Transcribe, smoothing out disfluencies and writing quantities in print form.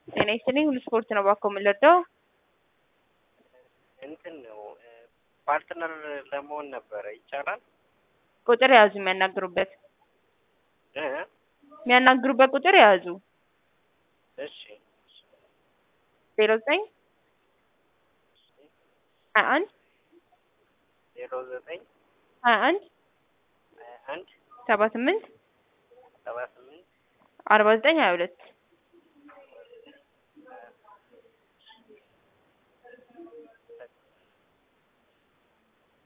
ጤና ይስጥልኝ ሁሉ ስፖርት ነው ባኮ የምንለዳው እንትን ነው ፓርትነር ለመሆን ነበረ ይቻላል? ቁጥር ያዙ የሚያናግሩበት ቁጥር ያዙ እሺ 09 21 09 21 21 78 78 49 22